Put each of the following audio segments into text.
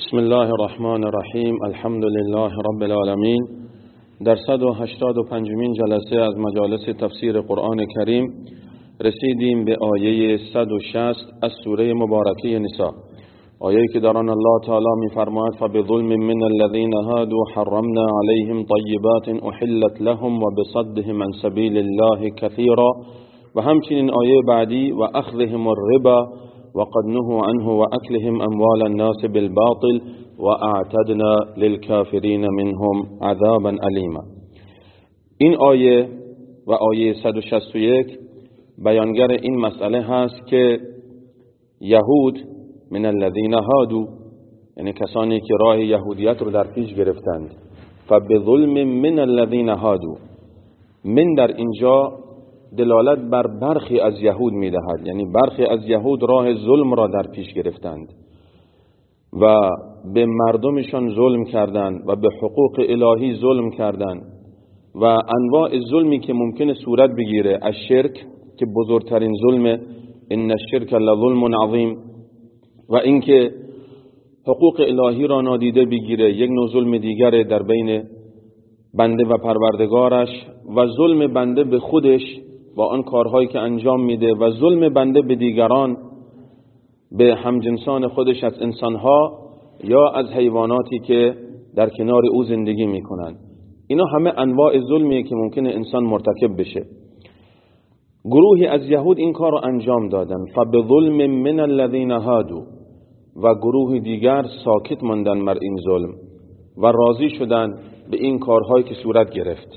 بسم الله الرحمن الرحیم. الحمد لله رب العالمین. در 185مین جلسه از مجالس تفسیر قرآن کریم رسیدیم به آیه 160 از سوره مبارکه نساء، آیه‌ای که در آن الله تعالی می‌فرماید فبظلم من الذين هادوا حرمنا عليهم طیبات احلت لهم وبصدهم عن سبیل الله كثيرا، و همچنین آیه بعدی و اخذهم الربا وقد نهوا عنه واكلهم اموال الناس بالباطل واعتدنا للكافرين منهم عذابا الیما. این آیه و آیه 161 بیانگر این مسئله هست که یهود من الذین هادوا، یعنی کسانی که راه یهودیت رو در پیش گرفتند، فبظلم من الذین هادوا، من در اینجا دلالت بر برخی از یهود میدهد، یعنی برخی از یهود راه ظلم را در پیش گرفتند و به مردمشان ظلم کردند و به حقوق الهی ظلم کردند و انواع ظلمی که ممکنه صورت بگیره، از شرک که بزرگترین ظلم، ان الشرک لظلم عظیم، و اینکه حقوق الهی را نادیده بگیره، یک نوع ظلم دیگر در بین بنده و پروردگارش، و ظلم بنده به خودش با آن کارهایی که انجام میده، و ظلم بنده به دیگران، به همجنسان خودش از انسانها یا از حیواناتی که در کنار او زندگی میکنن. اینا همه انواع ظلمیه که ممکنه انسان مرتکب بشه. گروهی از یهود این کار رو انجام دادن، فبظلم من الذین هادوا، و گروه دیگر ساکت ماندن بر این ظلم و راضی شدن به این کارهایی که صورت گرفت.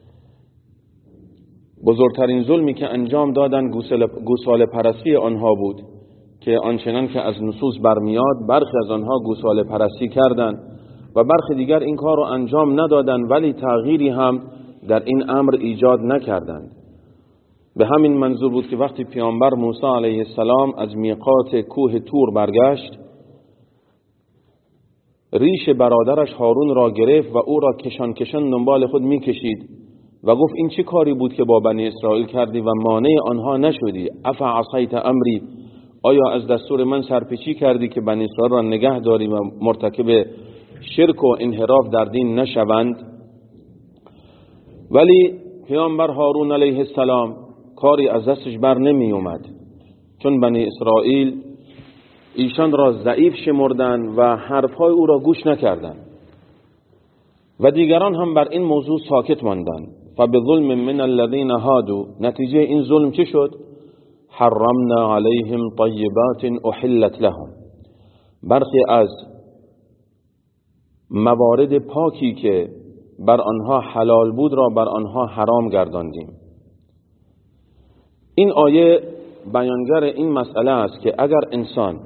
بزرگترین ظلمی که انجام دادن گوساله پرستی آنها بود که آنچنان که از نصوص برمیاد برخی از آنها گوساله پرستی کردند و برخی دیگر این کار رو انجام ندادند، ولی تغییری هم در این امر ایجاد نکردند. به همین منظور بود که وقتی پیامبر موسی علیه السلام از میقات کوه طور برگشت، ریش برادرش هارون را گرفت و او را کشان دنبال خود میکشید و گفت این چه کاری بود که با بنی اسرائیل کردی و مانع آنها نشدی؟ افعصیت امری، آیا از دستور من سرپیچی کردی که بنی اسرائیل را نگه داری و مرتکب شرک و انحراف در دین نشوند؟ ولی پیامبر هارون علیه السلام کاری از دستش بر نمی اومد، چون بنی اسرائیل ایشان را ضعیف شمردند و حرفهای او را گوش نکردند و دیگران هم بر این موضوع ساکت ماندند. فبظلم من الذین هادوا، نتیجه این ظلم چه شد؟ حرمنا علیهم طیبات احلت لهم، برخی از موارد پاکی که بر آنها حلال بود را بر آنها حرام گرداندیم. این آیه بیانگر این مسئله است که اگر انسان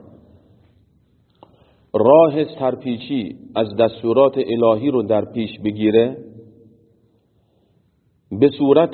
راه سرپیچی از دستورات الهی رو در پیش بگیره، به صورت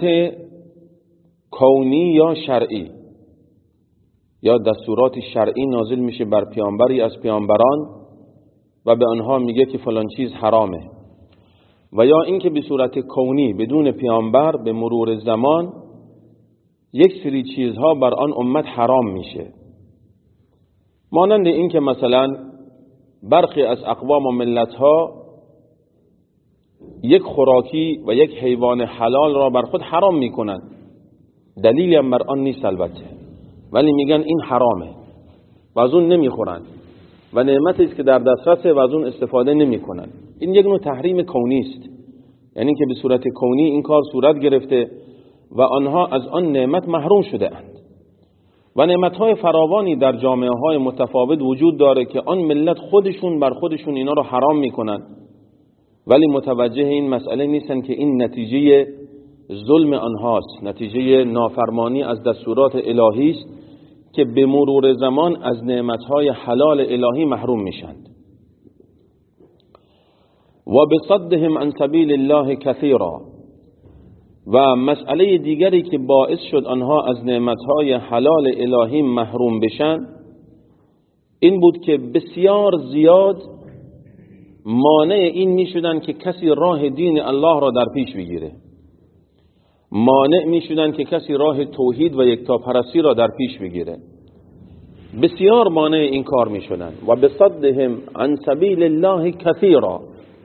کونی یا شرعی، یا دستورات شرعی نازل میشه بر پیامبری از پیامبران و به آنها میگه که فلان چیز حرامه، و یا اینکه به صورت کونی بدون پیامبر به مرور زمان یک سری چیزها بر آن امت حرام میشه، مانند این که مثلا برخی از اقوام و ملتها یک خوراکی و یک حیوان حلال را بر خود حرام میکنن، دلیلی هم بر آن نیست البته، ولی میگن این حرامه و از اون نمیخورن و نعمتی است که در دسترسه و از اون استفاده نمیکنن. این یک نوع تحریم کونی است، یعنی که به صورت کونی این کار صورت گرفته و آنها از آن نعمت محروم شده اند. و نعمتهای فراوانی در جامعه های متفاوت وجود داره که آن ملت خودشون بر خودشون اینا رو حرام میکنن، ولی متوجه این مسئله نیستن که این نتیجه ظلم آنهاست، نتیجه نافرمانی از دستورات الهی است که به مرور زمان از نعمتهای حلال الهی محروم میشند. و بصدهم عن سبیل الله کثیرا، و مسئله دیگری که باعث شد آنها از نعمتهای حلال الهی محروم بشن این بود که بسیار زیاد مانع این می شدن که کسی راه دین الله را در پیش بگیره، مانع می شدن که کسی راه توحید و یکتاپرستی را در پیش بگیره. بسیار مانع این کار می شدن. و بصدهم عن سبیل الله کثیرا،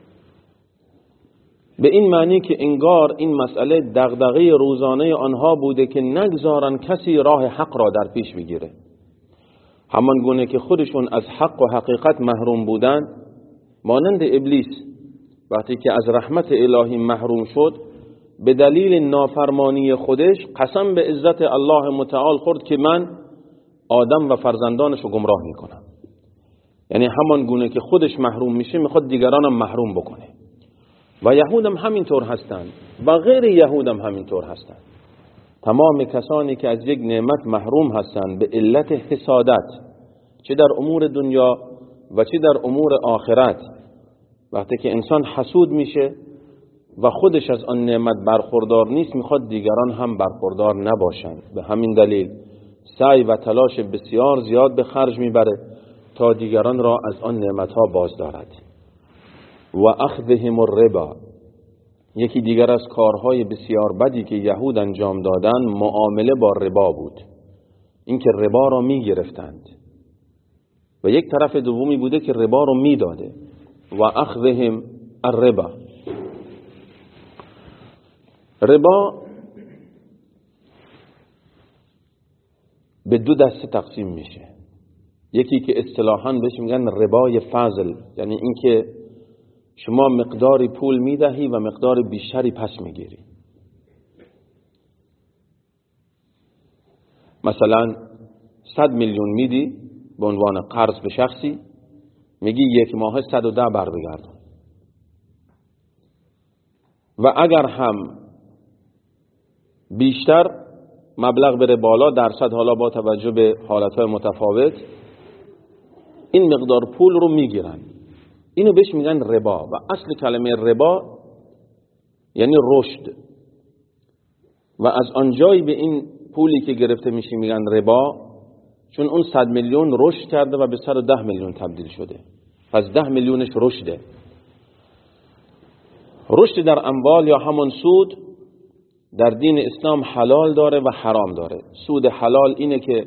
به این معنی که انگار این مسئله دغدغه روزانه آنها بوده که نگذارن کسی راه حق را در پیش بگیره. همان گونه که خودشون از حق و حقیقت محروم بودن، مانند ابلیس وقتی که از رحمت الهی محروم شد به دلیل نافرمانی خودش قسم به عزت الله متعال خورد که من آدم و فرزندانش رو گمراه میکنم. یعنی همان گونه که خودش محروم میشه میخواد دیگران هم محروم بکنه. و یهود هم همینطور هستند و غیر یهود هم همینطور هستند. تمام کسانی که از یک نعمت محروم هستند به علت حسادت، چه در امور دنیا و چه در امور آخرت، وقتی که انسان حسود میشه و خودش از آن نعمت برخوردار نیست میخواد دیگران هم برخوردار نباشند. به همین دلیل سعی و تلاش بسیار زیاد به خرج میبره تا دیگران را از آن نعمتها باز دارد. و اخذهم الربا، یکی دیگر از کارهای بسیار بدی که یهود انجام دادن معامله با ربا بود. اینکه ربا را میگرفتند و یک طرف دومی بوده که ربا رو میداده. و اخذهم الربا، ربا به دو دسته تقسیم میشه. یکی که اصطلاحاً بهش میگن ربای فضل، یعنی اینکه شما مقداری پول میدهی و مقدار بیشتری پس میگیری. مثلا 100 میلیون میدی به عنوان قرض به شخصی، میگی یک ماه 110 بر بگردون. و اگر هم بیشتر مبلغ بره بالا، درصد حالا با توجه به حالتهای متفاوت، این مقدار پول رو میگیرن. اینو بهش میگن ربا. و اصل کلمه ربا یعنی رشد. و از آنجایی به این پولی که گرفته میشه میگن ربا، چون اون 100 میلیون رشد کرده و به 110 میلیون تبدیل شده، پس 10 میلیونش رشده. رشد در اموال یا همون سود در دین اسلام حلال داره و حرام داره. سود حلال اینه که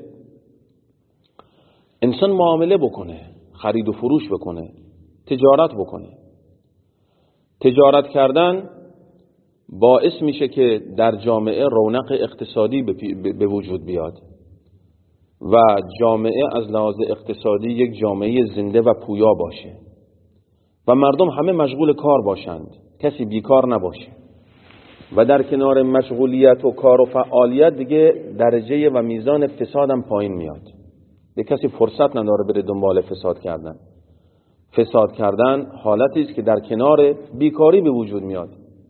انسان معامله بکنه، خرید و فروش بکنه، تجارت بکنه. تجارت کردن باعث میشه که در جامعه رونق اقتصادی به وجود بیاد و جامعه از لحاظ اقتصادی یک جامعه زنده و پویا باشه و مردم همه مشغول کار باشند، کسی بیکار نباشه. و در کنار مشغولیت و کار و فعالیت دیگه درجه و میزان فساد هم پایین میاد. به کسی فرصت نداره بره دنبال فساد کردن. فساد کردن حالتی است که در کنار بیکاری به وجود میاد.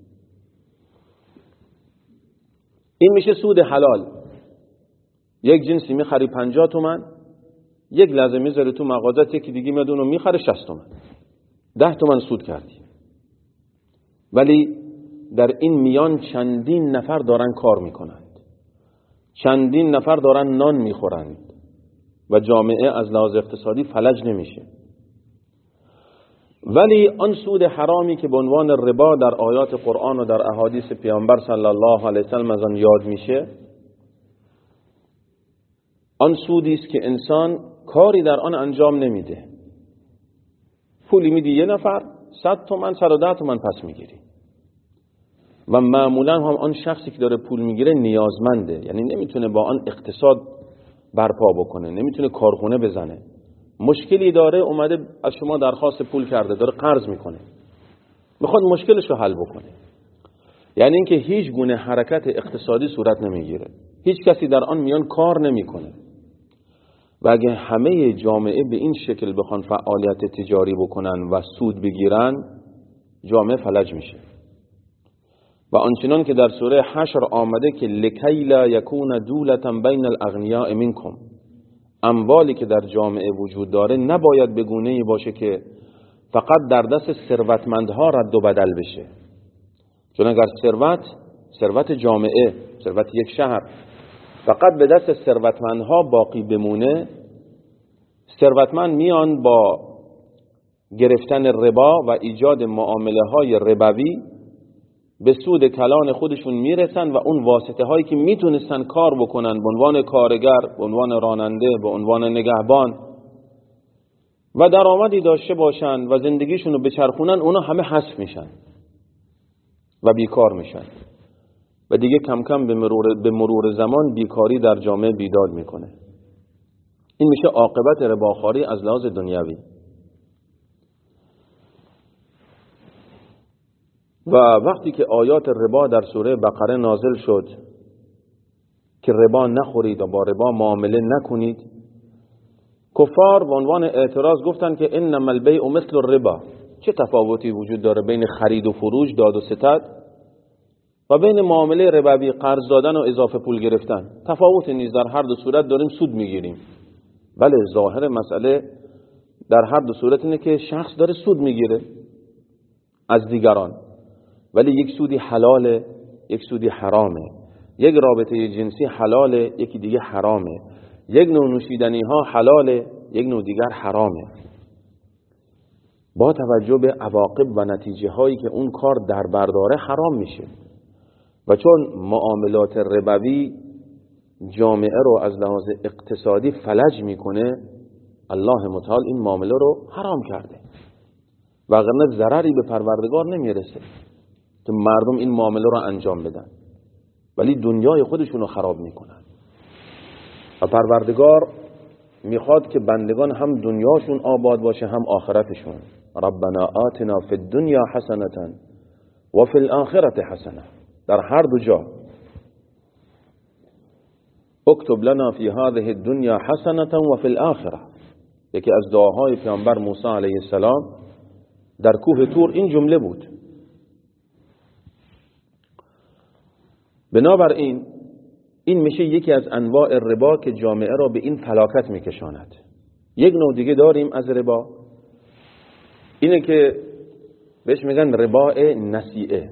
این میشه سود حلال. یک جنسی میخری 50 تومن، یک لحظه میذاره تو مغازه، یکی دیگه میاد اونو میخره 60 تومن، 10 تومن سود کردی. ولی در این میان چندین نفر دارن کار میکنند، چندین نفر دارن نان میخورند و جامعه از لحاظ اقتصادی فلج نمیشه. ولی آن سود حرامی که به عنوان ربا در آیات قرآن و در احادیث پیامبر صلی الله علیه و سلم از آن یاد میشه، آن سودی است که انسان کاری در آن انجام نمیده. پولی میدی یه نفر 100 تومن 110 تومن پس میگیری و معمولا هم آن شخصی که داره پول میگیره نیازمنده، یعنی نمیتونه با آن اقتصاد برپا بکنه، نمیتونه کارخونه بزنه، مشکلی داره، اومده از شما درخواست پول کرده، داره قرض میکنه، میخواد مشکلش رو حل بکنه. یعنی اینکه هیچ گونه حرکت اقتصادی صورت نمیگیره، هیچ کسی در آن میان کار نمیکنه. و اگه همه جامعه به این شکل بخوان فعالیت تجاری بکنن و سود بگیرن، جامعه فلج میشه. و آنچنان که در سوره حشر آمده که لکی لا یکون دولة بین الاغنیاء منکم، اموالی که در جامعه وجود داره نباید به گونه‌ای باشه که فقط در دست ثروتمندها رد و بدل بشه. چون اگر ثروت جامعه، ثروت یک شهر فقط به دست ثروتمندها باقی بمونه، ثروتمند میان با گرفتن ربا و ایجاد معامله های ربوی به سود کلان خودشون میرسن و اون واسطه هایی که میتونستن کار بکنن به عنوان کارگر، به عنوان راننده، به عنوان نگهبان و درآمدی داشته باشن و زندگیشون رو بچرخونن، اونا همه حذف میشن و بیکار میشن و دیگه کم کم به مرور زمان بیکاری در جامعه بیداد میکنه. این میشه عاقبت رباخواری از لحاظ دنیوی. و وقتی که آیات ربا در سوره بقره نازل شد که ربا نخورید و با ربا معامله نکنید، کفار به عنوان اعتراض گفتن که انما البیع مثل الربا. چه تفاوتی وجود داره بین خرید و فروش، داد و ستد و بین معامله ربوی، قرض دادن و اضافه پول گرفتن؟ تفاوتی نیست، در هر دو صورت داریم سود میگیریم. بله، ظاهر مسئله در هر دو صورت اینه که شخص داره سود میگیره از دیگران، ولی یک سودی حلاله، یک سودی حرامه. یک رابطه جنسی حلاله، یکی دیگه حرامه. یک نوع نوشیدنی ها حلاله، یک نوع دیگر حرامه. با توجه به عواقب و نتیجه هایی که اون کار در برداره حرام میشه. و چون معاملات ربوی جامعه رو از لحاظ اقتصادی فلج میکنه، الله متعال این معامله رو حرام کرده، وگرنه ضرری به پروردگار نمیرسه که مردم این معامله رو انجام بدن، ولی دنیای خودشون رو خراب میکنن. و پروردگار میخواد که بندگان هم دنیاشون آباد باشه هم آخرتشون. ربنا آتنا فی الدنیا حسنة و فی الاخرة حسنة. در هر دو جا اکتب لنا فی هذه الدنیا حسنة و فی الاخرة. یکی از دعاهای پیامبر موسی علیه السلام در کوه طور این جمله بود. بنابراین این میشه یکی از انواع ربا که جامعه را به این فلاکت میکشاند. یک نوع دیگه داریم از ربا، اینه که بهش میگن ربا نسیئه.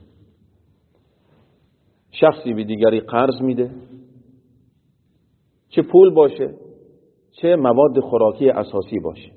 شخصی به دیگری قرض میده، چه پول باشه چه مواد خوراکی اساسی باشه،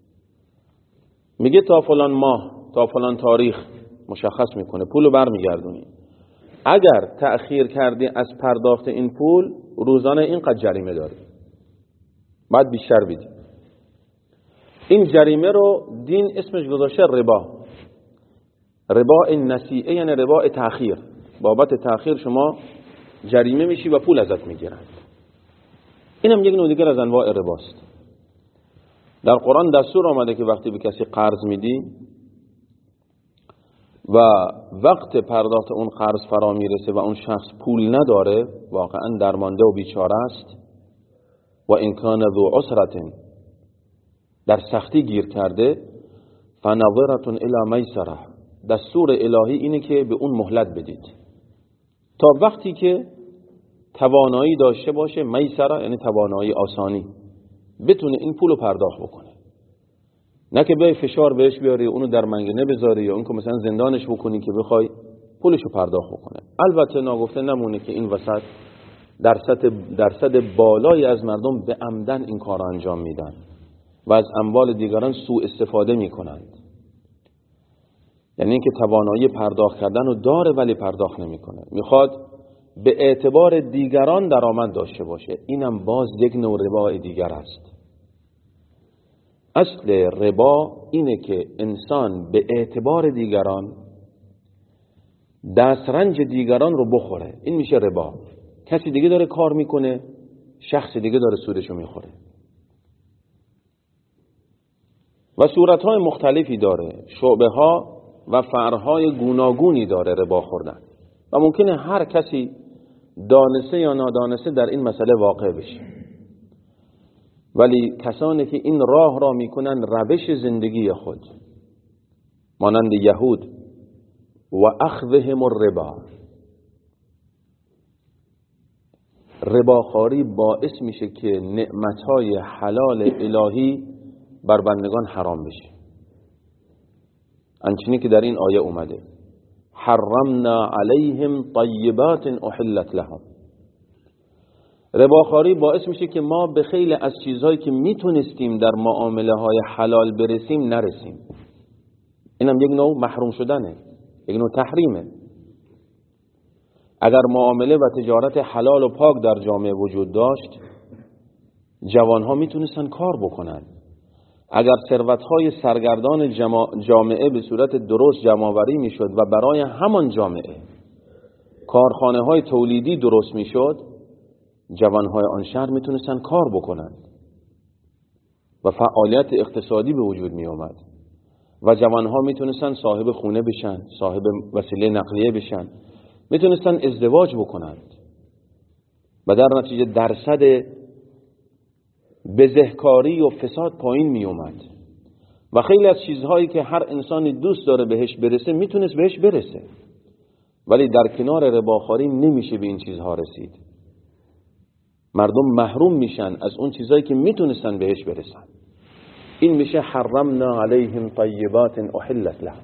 میگه تا فلان ماه تا فلان تاریخ مشخص میکنه پولو برمیگردونی. اگر تأخیر کردی از پرداخت این پول، روزانه اینقدر جریمه داری، باید بیشتر بدی. این جریمه رو دین اسمش گذاشته ربا. ربا نسیئه یعنی ربا تأخیر. بابت تأخیر شما جریمه میشی و پول ازت میگیرن. اینم یک نوع دیگر از انواع رباست. در قرآن دستور آمده که وقتی به کسی قرض میدی و وقت پرداخت اون قرض فرا میرسه و اون شخص پول نداره، واقعا درمانده و بیچاره است، و ان کان ذو عسرة، در سختی گیر کرده، فنظرة الی میسرة، دستور الهی اینه که به اون مهلت بدید تا وقتی که توانایی داشته باشه. میسرة یعنی توانایی، آسانی، بتونه این پولو پرداخت بکنه. نه که به فشار بهش بیاری، اونو در منگنه بذاری، یا اون که مثلا زندانش بکنی که بخوای پولشو پرداخت بکنه. البته ناگفته نمونه که این وسط درصد بالایی از مردم به عمدن این کار انجام میدن و از اموال دیگران سوء استفاده میکنند. یعنی اینکه توانایی پرداخت کردن رو داره ولی پرداخت نمیکنه، میخواد به اعتبار دیگران درآمد داشته باشه. اینم باز یک نوع ربا دیگر است. اصل ربا اینه که انسان به اعتبار دیگران دسترنج دیگران رو بخوره. این میشه ربا. کسی دیگه داره کار میکنه، شخص دیگه داره سودشو میخوره. و صورتهای مختلفی داره، شعبه ها و فرعهای گوناگونی داره ربا خوردن و ممکنه هر کسی دانسته یا نادانسته در این مسئله واقع بشه. ولی کسانی که این راه را میکنن روش زندگی خود، مانند یهود و اخذهم الربا، رباخواری باعث میشه که نعمتهای حلال الهی بر بندگان حرام بشه. انچنین که در این آیه اومده حرمنا علیهم طیبات احلت لهم. رباخواری باعث میشه که ما به خیلی از چیزهایی که میتونستیم در معامله های حلال برسیم نرسیم. اینم یک نوع محروم شدنه، یک نوع تحریمه. اگر معامله و تجارت حلال و پاک در جامعه وجود داشت، جوانها میتونستن کار بکنن. اگر ثروت‌های سرگردان جامعه به صورت درست جمع‌آوری میشد و برای همان جامعه کارخانه‌های تولیدی درست میشد، جوانهای آن شهر میتونستن کار بکنن و فعالیت اقتصادی به وجود می اومد و جوانها میتونستن صاحب خونه بشن، صاحب وسیله نقلیه بشن، میتونستن ازدواج بکنند و در نتیجه درصد بزهکاری و فساد پایین می اومد و خیلی از چیزهایی که هر انسانی دوست داره بهش برسه میتونست بهش برسه، ولی در کنار رباخواری نمیشه به این چیزها رسید. مردم محروم میشن از اون چیزهایی که میتونستن بهش برسن. این میشه حرمنا علیهم طیبات احلت لهم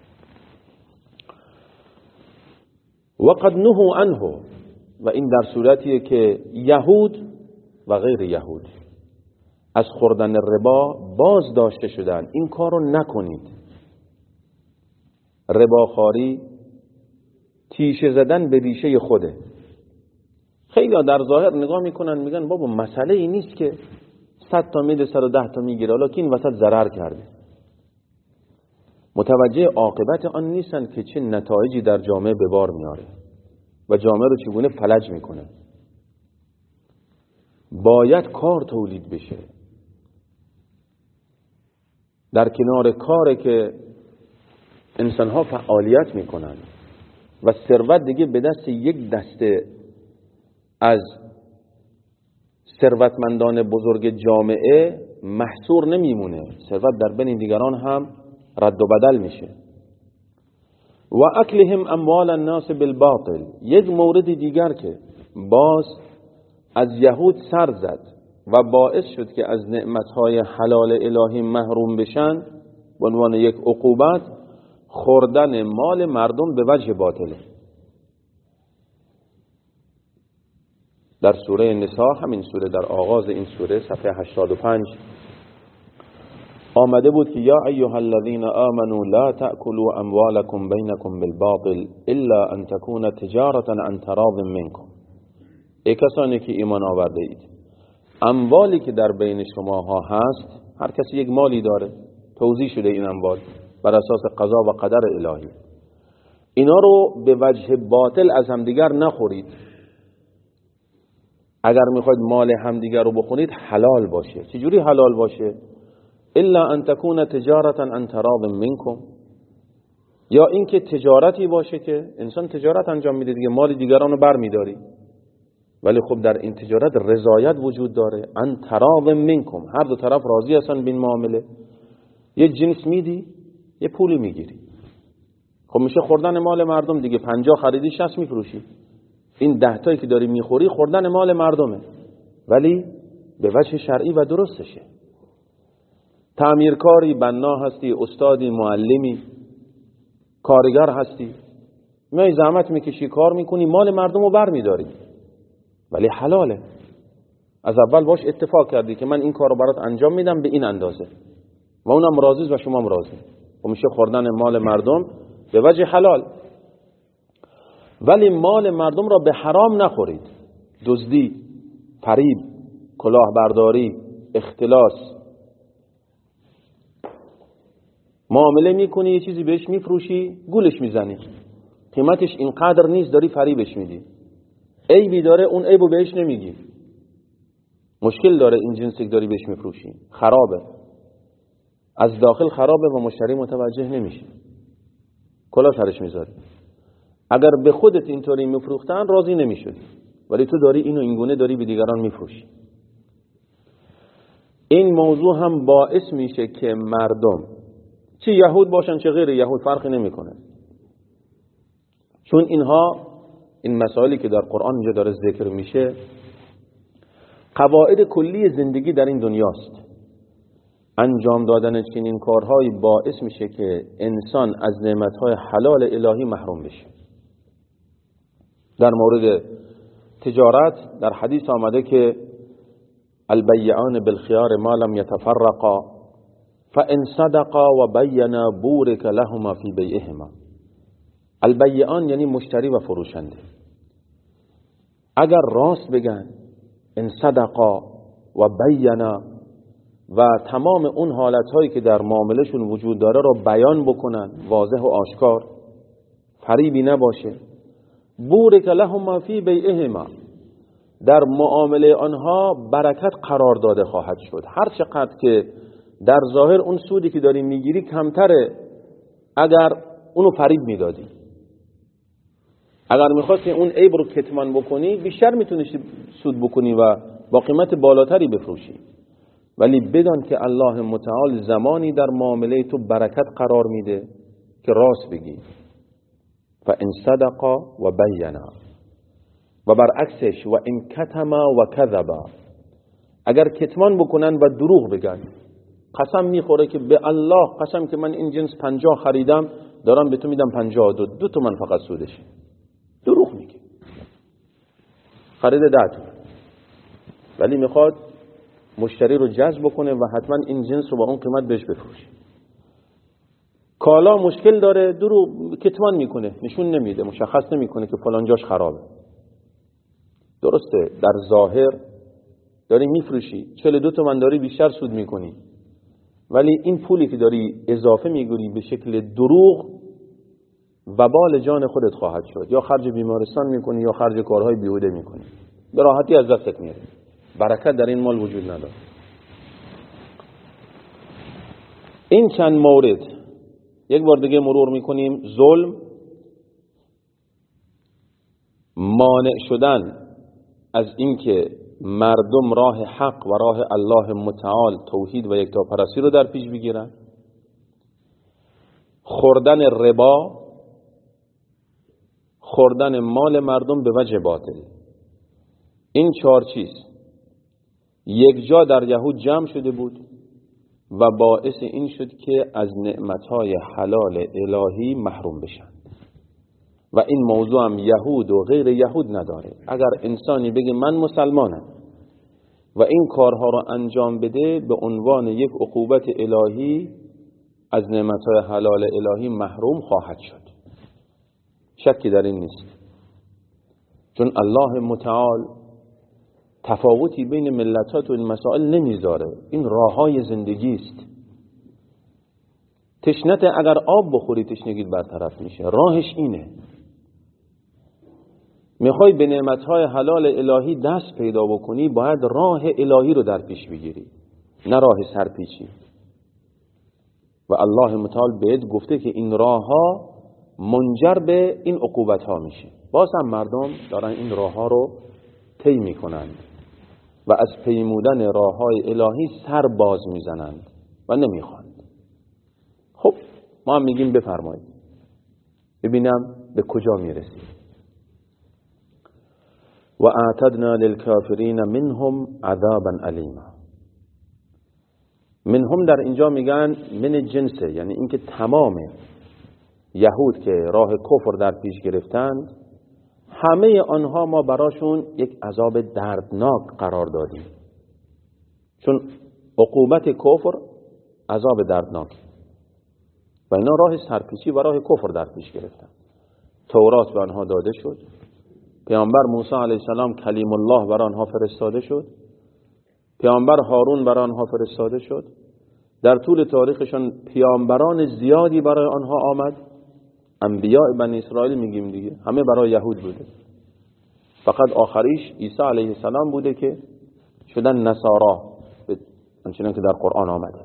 و قد نهوا عنه. و این در صورتیه که یهود و غیر یهود از خوردن ربا باز داشته شدن. این کارو نکنید. رباخواری تیشه زدن به ریشه خوده. خیلی ها در ظاهر نگاه میکنن میگن بابا مسئله ای نیست که 100 تا میده 110 تا میگیره، حالا که این وسط ضرر کرده. متوجه عاقبت آن نیستن که چه نتایجی در جامعه به بار میاره و جامعه رو چگونه فلج میکنه. باید کار تولید بشه. در کنار کاری که انسانها فعالیت میکنن و ثروت دیگه به دست یک دسته از ثروتمندان بزرگ جامعه محصور نمیمونه، ثروت در بین دیگران هم رد و بدل میشه. و اکلهم اموال الناس بالباطل. یک مورد دیگر که باز از یهود سر زد و باعث شد که از نعمتهای حلال الهی محروم بشن به عنوان یک عقوبت، خوردن مال مردم به وجه باطله. در سوره نساء، همین سوره در آغاز این سوره صفحه 85 آمده بود که یا ایها الذین آمنوا لا تأکلوا اموالکم بینکم بالباطل الا ان تکون تجارة عن تراض منکم. ای کسانی که ایمان آورده اید، اموالی که در بین شماها هست، هر کسی یک مالی داره، توزیع شده این اموال بر اساس قضا و قدر الهی، اینا رو به وجه باطل از همدیگر نخورید. اگر میخواید مال همدیگر رو بخورید حلال باشه. چجوری حلال باشه؟ الا ان تکون تجارة عن تراض منکم. یا اینکه تجارتی باشه که انسان تجارت انجام میده دیگه، مال دیگران رو برمیداری، ولی خب در این تجارت رضایت وجود داره. عن تراض منکم، هر دو طرف راضی هستن به این معامله. یه جنس میدی، یه پولی میگیری. خب میشه خوردن مال مردم دیگه. 50 خریدی 60 میفروشی. این 10 تایی که داری میخوری خوردن مال مردمه، ولی به وجه شرعی و درستشه. تعمیرکاری، بنا هستی، استادی، معلمی، کارگر هستی، میای زحمت میکشی، کار میکنی، مال مردم رو بر میداری، ولی حلاله. از اول باش اتفاق کردی که من این کار رو برات انجام میدم به این اندازه و اونم راضی و شما هم راضی. و میشه خوردن مال مردم به وجه حلال. ولی مال مردم را به حرام نخورید. دزدی، فریب، کلاهبرداری، اختلاس. معامله میکنی، یه چیزی بهش میفروشی، گولش میزنی، قیمتش اینقدر نیست، داری فریبش میدی. عیبی داره، اون عیبو بهش نمیگی. مشکل داره این جنسی که داری بهش میفروشی، خرابه، از داخل خرابه و مشتری متوجه نمیشه، کلا سرش میذاری. اگر به خودت اینطوری میفروختن راضی نمیشدی، ولی تو داری اینو اینگونه داری به دیگران میفروشی. این موضوع هم باعث میشه که مردم، چه یهود باشن چه غیر یهود، فرقی نمیکنه، چون اینها، این مسائلی که در قرآن اینجا داره ذکر میشه، قواعد کلی زندگی در این دنیاست. انجام دادن چنین کارهایی باعث میشه که انسان از نعمتهای حلال الهی محروم بشه. در مورد تجارت در حدیث آمده که البیعان بالخیار ما لم یتفرقا فان صدقا و بینا بورک لهما فی بیعهما. البیعان یعنی مشتری و فروشنده. اگر راست بگن، ان صدقا و بینا، و تمام اون حالتهایی که در معاملهشون وجود داره را بیان بکنن، واضح و آشکار، فریبی نباشه. بورک لهما فی بیعهما، در معامله آنها برکت قرار داده خواهد شد. هر چقدر که در ظاهر اون سودی که داری میگیری کمتره اگر اونو فریب میدادی. اگر میخواستی اون عیب رو کتمان بکنی، بیشتر میتونی سود بکنی و با قیمت بالاتری بفروشی. ولی بدان که الله متعال زمانی در معامله تو برکت قرار میده که راست بگی. فان صدقا و بینا، و برعکسش و ان کتما و کذبا، اگر کتمان بکنن و دروغ بگن، قسم میخوره که به الله قسم که من این جنس 50 خریدم دارم به تو میدم 52 تومن فقط سودش، دروغ میگه، خریده 10 تومن، ولی میخواد مشتری رو جذب کنه و حتما این جنس رو با اون قیمت بهش بفروشه. کالا مشکل داره، دروغ کتمان میکنه، نشون نمیده، مشخص نمیکنه که فلان جاش خرابه. درسته در ظاهر داری میفروشی 42 تومن داری بیشتر سود میکنی، ولی این پولی که داری اضافه میگیری به شکل دروغ وبال جان خودت خواهد شد. یا خرج بیمارستان میکنی یا خرج کارهای بیهوده میکنی، به راحتی از دستت میره. برکت در این مال وجود نداره. این چند مورد یک بار دیگه مرور میکنیم. ظلم، مانع شدن از اینکه مردم راه حق و راه الله متعال توحید و یکتاپرستی رو در پیش بگیرن، خوردن ربا، خوردن مال مردم به وجه باطل. این 4 چیز یک جا در یهود جمع شده بود و باعث این شد که از نعمتهای حلال الهی محروم بشن. و این موضوع هم یهود و غیر یهود نداره. اگر انسانی بگه من مسلمانم و این کارها را انجام بده، به عنوان یک عقوبت الهی از نعمتهای حلال الهی محروم خواهد شد. شکی در این نیست، چون الله متعال تفاوتی بین ملتات و این مسائل نمیذاره. این راههای زندگی است. تشنت اگر آب بخوری تشنگیت برطرف میشه، راهش اینه. میخوای به نعمتهای حلال الهی دست پیدا بکنی، باید راه الهی رو در پیش بگیری، نه راه سرپیچی. و الله متعال بهت گفته که این راهها منجر به این عقوبت ها میشه. باز هم مردم دارن این راه ها رو طی میکنند و از پیمودن راه های الهی سر باز میزنند و نمیخواند. خب ما هم میگیم بفرمایید، ببینم به کجا میرسید. و اعتدنا للکافرین منهم عذابا الیما. منهم در اینجا میگن من جنسه، یعنی اینکه تمام یهود که راه کفر در پیش گرفتند، همه آنها ما براشون یک عذاب دردناک قرار دادیم. چون عقوبت کفر عذاب دردناک و اینا راه سرپیچی و راه کفر در پیش گرفتند. تورات به آنها داده شد، پیامبر موسی علیه السلام کلیم الله بر آنها فرستاده شد، پیامبر هارون بر آنها فرستاده شد. در طول تاریخشان پیامبران زیادی برای آنها آمد. انبیاء بنی اسرائیل میگیم دیگه، همه برای یهود بوده. فقط آخریش عیسی علیه السلام بوده که شدن نصارا، همچنان که در قرآن آمده.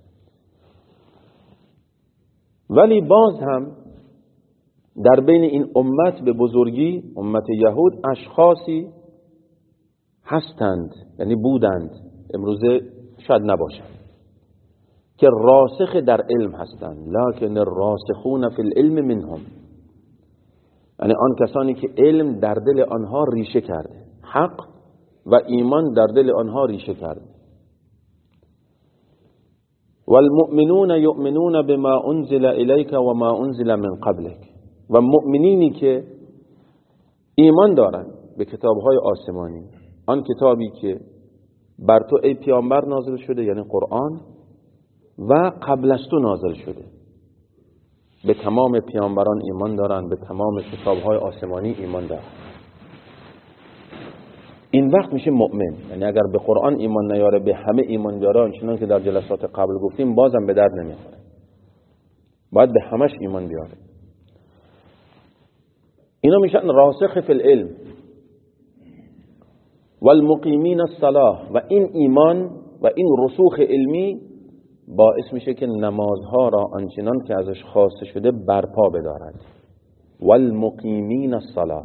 ولی باز هم در بین این امت به بزرگی، امت یهود، اشخاصی هستند، یعنی بودند، امروزه شاید نباشند، که راسخ در علم هستند. لکن الراسخون فی العلم منهم، یعنی آن کسانی که علم در دل آنها ریشه کرده، حق و ایمان در دل آنها ریشه کرده. والمؤمنون یؤمنون بما انزل الیک و ما انزل من قبلک. و مؤمنینی که ایمان دارند به کتابهای آسمانی، آن کتابی که بر تو ای پیامبر نازل شده، یعنی قرآن، و قبل از تو نازل شده. به تمام پیامبران ایمان دارند، به تمام کتابهای آسمانی ایمان دارند. این وقت میشه مؤمن. یعنی اگر به قرآن ایمان نیاره، به همه ایمان بیاره، چنان که در جلسات قبل گفتیم، بازم به درد نمیخوره. باید به همش ایمان بیاره. اینا میشن راسخ فی العلم. والمقیمین الصلاة. و این ایمان و این رسوخ علمی باعث میشه که نمازها را آنچنان که ازش خواسته شده برپا بدارد. والمقیمین الصلاة.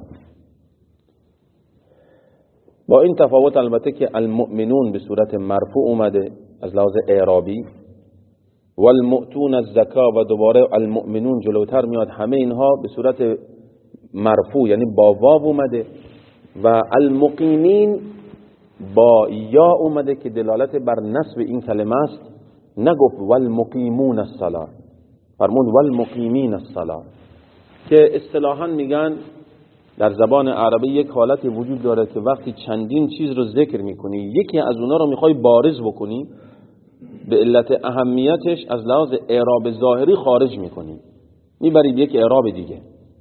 با این تفاوت البته که المؤمنون به صورت مرفوع اومده از لحاظ اعرابی، والمؤتون الزکا و دوباره المؤمنون جلوتر میاد، همه اینها به صورت مرفوع یعنی با واو اومده، و المقیمین با یا اومده که دلالت بر نصب این کلمه است. نگفت والمقیمون الصلاة، فرمود والمقیمین الصلاة، که اصطلاحاً میگن در زبان عربی یک حالتی وجود داره که وقتی چندین چیز رو ذکر میکنی، یکی از اونا رو میخوای بارز بکنی، به علت اهمیتش از لحاظ اعراب ظاهری خارج میکنی، میبرید یک اعراب دیگه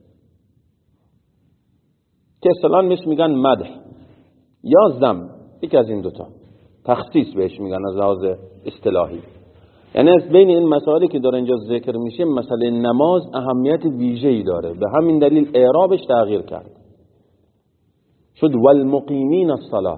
که اصطلاحاً میگن مدح یا ذم، یک از این دوتا، تخصیص بهش میگن از لحاظ اصطلاحی. یعنی از بین این مسائلی که داره اینجا ذکر میشه، مسئله نماز اهمیت ویژه‌ای داره، به همین دلیل اعرابش تغییر کرد، شد والمقیمین الصلاة،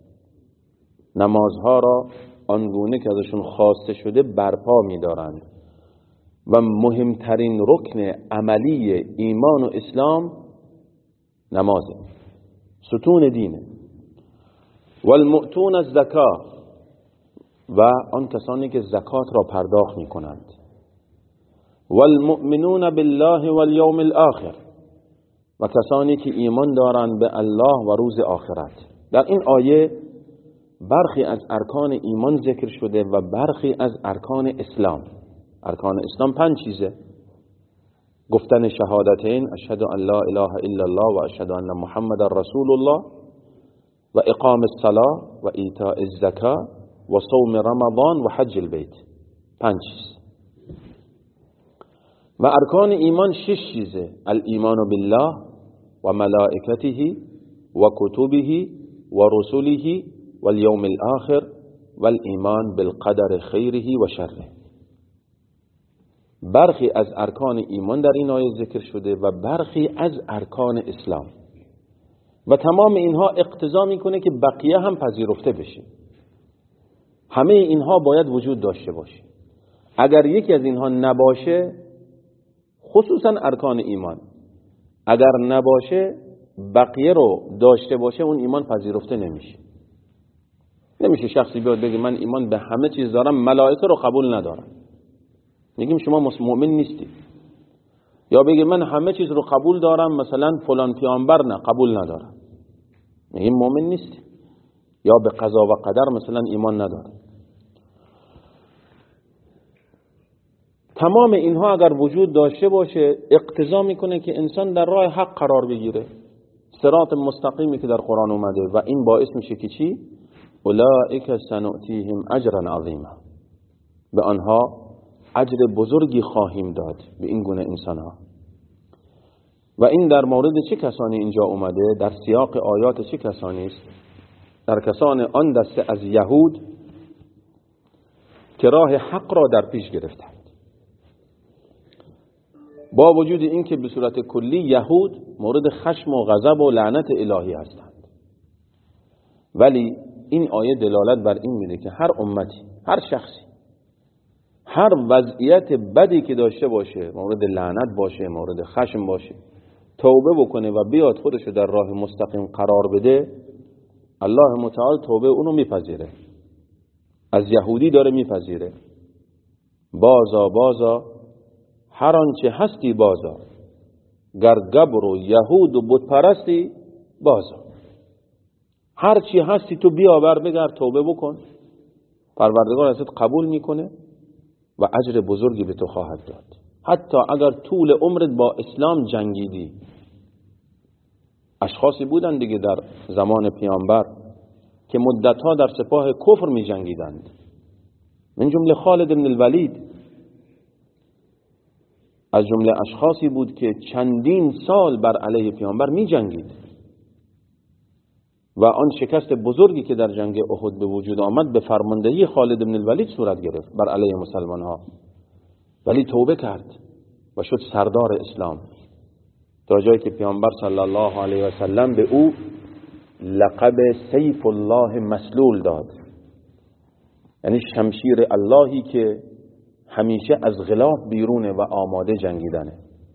نمازها را آنگونه که ازشون خواسته شده برپا می‌دارند. و مهمترین رکن عملی ایمان و اسلام نمازه، ستون دینه. والمؤتون الزکا، و آن کسانی که زکات را پرداخت می‌کنند. والمؤمنون بالله والیوم الاخر، و کسانی که ایمان دارند به الله و روز آخرت. در این آیه برخی از ارکان ایمان ذکر شده و برخی از ارکان اسلام. ارکان اسلام 5 چیزه: گفتن شهادتین، اشهد ان لا اله الا الله و اشهد ان محمد رسول الله، و اقام الصلاة و ایتاء الزکاة و صوم رمضان و حج البیت. 5 چیز. و ارکان ایمان 6 چیزه: الایمان بالله و ملائکته و کتبه و رسله و الیوم الاخر و الایمان بالقدر خیره و شره. برخی از ارکان ایمان در این آیه ذکر شده و برخی از ارکان اسلام، و تمام اینها اقتضا میکنه که بقیه هم پذیرفته بشه. همه اینها باید وجود داشته باشه. اگر یکی از اینها نباشه، خصوصا ارکان ایمان، اگر نباشه بقیه رو داشته باشه، اون ایمان پذیرفته نمیشه. نمیشه شخصی بیاد بگه من ایمان به همه چیز دارم، ملائکه رو قبول ندارم، میگیم شما مؤمن نیستی. یا بگه من همه چیز رو قبول دارم، مثلا فلان پیامبر نه قبول ندارم، میگیم مؤمن نیستی. یا به قضا و قدر مثلا ایمان ندارم. تمام اینها اگر وجود داشته باشه، اقتضا میکنه که انسان در راه حق قرار بگیره، صراط مستقیمی که در قرآن اومده، و این باعث میشه که چی؟ اولئک سنؤتیهم اجرا عظیما، به آنها اجر بزرگی خواهیم داد، به این گونه انسانها. و این در مورد چه کسانی اینجا اومده؟ در سیاق آیات چه کسانی است؟ در کسان آن دسته از یهود که راه حق را در پیش گرفتند. با وجود اینکه به صورت کلی یهود مورد خشم و غضب و لعنت الهی هستند، ولی این آیه دلالت بر این میده که هر امتی، هر شخصی، هر وضعیت بدی که داشته باشه، مورد لعنت باشه، مورد خشم باشه، توبه بکنه و بیاد خودشو در راه مستقیم قرار بده، الله متعال توبه اونو میپذیره. از یهودی داره میپذیره. بازا هر آنچه هستی بازا، گر گبر و یهود و بت پرستی بازا، هر چی هستی تو بیاور، بگر توبه بکن، پروردگار ازت قبول میکنه و اجر بزرگی به تو خواهد داد. حتی اگر طول عمرت با اسلام جنگیدی. اشخاصی بودن دیگه در زمان پیامبر که مدتها در سپاه کفر می جنگیدند، من جمله خالد بن الولید از جمله اشخاصی بود که چندین سال بر علیه پیامبر می جنگید و آن شکست بزرگی که در جنگ احد به وجود آمد به فرماندهی خالد بن الولید صورت گرفت بر علیه مسلمان ها، ولی توبه کرد و شد سردار اسلام، تا جایی که پیامبر صلی الله علیه و سلم به او لقب سیف الله مسلول داد، یعنی شمشیر اللهی که همیشه از غلاف بیرونه و آماده جنگیدنه.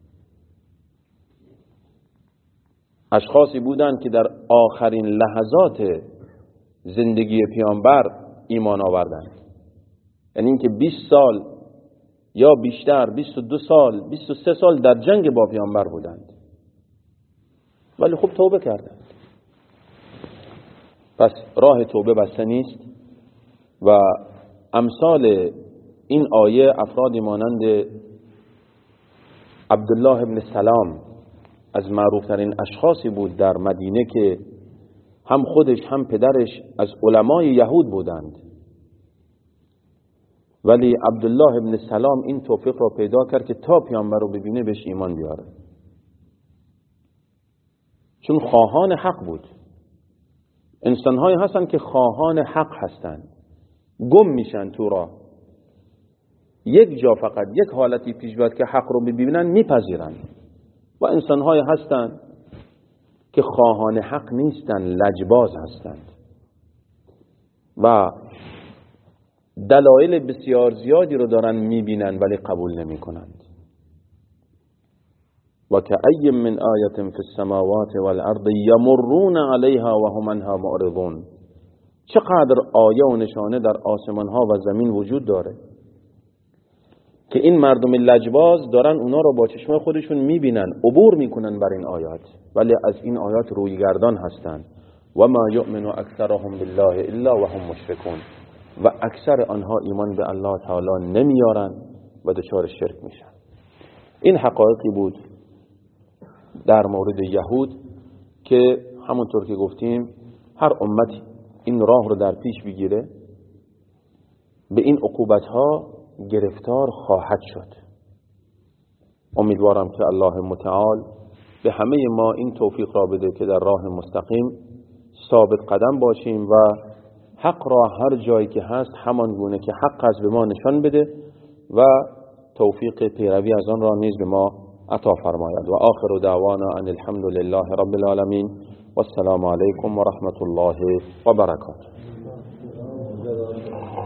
اشخاصی بودند که در آخرین لحظات زندگی پیامبر ایمان آوردند، یعنی اینکه 20 سال یا بیشتر، 22 سال 23 سال در جنگ با پیامبر بودند، ولی خب توبه کردند. پس راه توبه بسته نیست و امثال این آیه افرادی مانند عبدالله ابن سلام از معروفترین اشخاصی بود در مدینه که هم خودش هم پدرش از علمای یهود بودند، ولی عبدالله ابن سلام این توفیق را پیدا کرد که تا پیامبر رو ببینه بهش ایمان بیاره، چون خواهان حق بود. انسان‌هایی هستند که خواهان حق هستند، گم میشن تو راه، یک جا فقط یک حالتی پیش بیاد که حق رو ببینن میپذیرن، و انسان‌هایی هستند که خواهان حق نیستن، لجباز هستند و دلایل بسیار زیادی رو دارن میبینن ولی قبول نمی کنند. و کأی من آیة فی السماوات والارض یمرون علیها و هم عنها معرضون. چقدر آیه و نشانه در آسمان ها و زمین وجود داره که این مردم لجباز دارن اونا رو با چشم خودشون میبینن، عبور میکنن بر این آیات، ولی از این آیات رویگردان هستند. و ما یؤمن اکثرهم بالله الا و هم مشرکون، و اکثر آنها ایمان به الله تعالی نمیارن و دچار شرک میشن. این حقایقی بود در مورد یهود که همونطور که گفتیم هر امتی این راه رو در پیش بگیره به این عقوبت ها گرفتار خواهد شد. امیدوارم که الله متعال به همه ما این توفیق را بده که در راه مستقیم ثابت قدم باشیم و حق را هر جایی که هست همان گونه که حق است به ما نشان بده و توفیق پیروی از آن را نیز به ما عطا فرماید. و آخر دعوانا ان الحمد لله رب العالمین و السلام علیکم و رحمت الله و برکاته.